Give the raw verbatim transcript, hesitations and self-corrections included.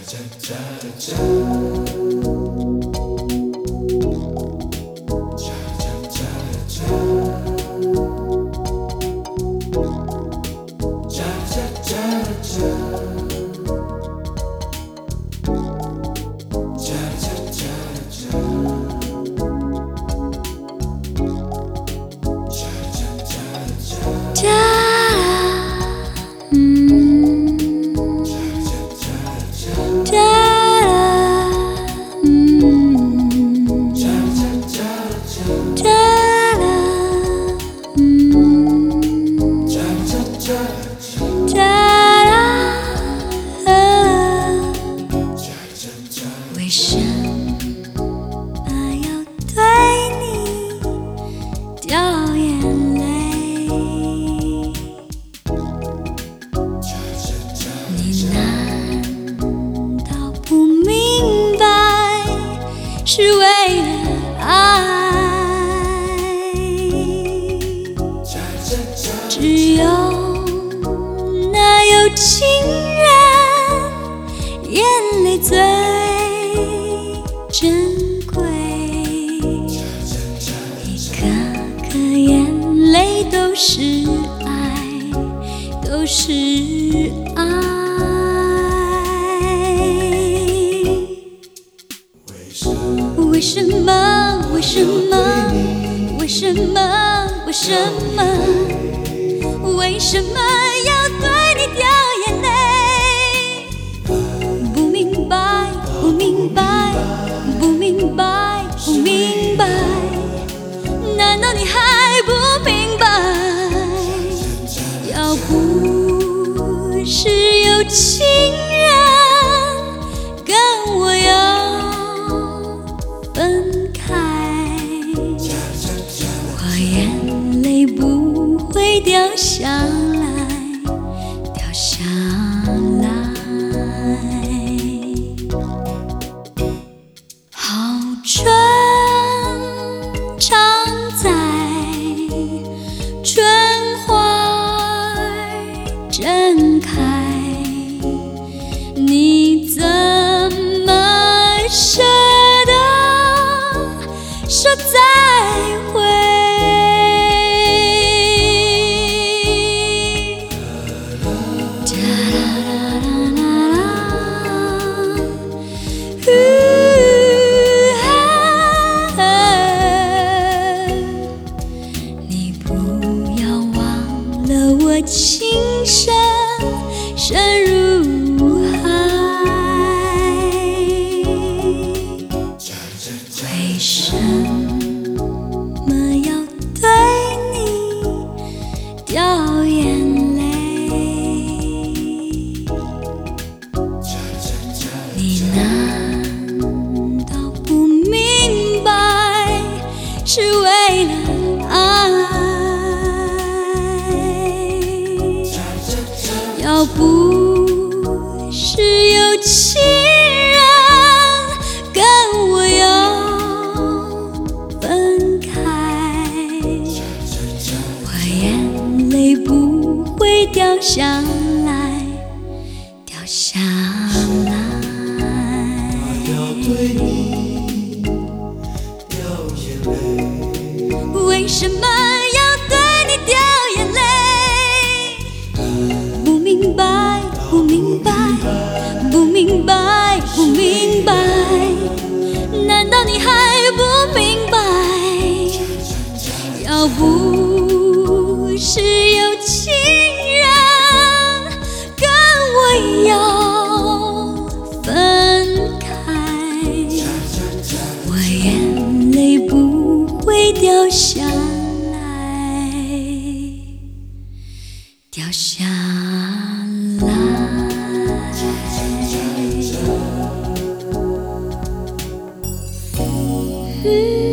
为什么要对你掉眼泪？你难道不明白是为了爱？只有那有情人眼泪最珍贵，一颗颗眼泪都是爱，都是爱。为什么？为什么？为什么？为什么？为什么要对你掉眼泪？不明白，不明白，不明白，不明白，难道你还不明白？要不是有情人跟我要分开，我眼泪不会掉下来，掉下来。好春常在，春花正开，你怎么舍得说再会？我情深深如海，为什么要对你掉眼泪？你难道不明白是为了爱？要不是有情人跟我要分开，我眼泪不会掉下来，掉下来。要对你掉眼泪，为什么要对你掉眼泪？不明白，不明白，不明白，不明白，难道你还不明白？要不是有情人跟我要分开，我眼泪不会掉下来，掉下来。嗯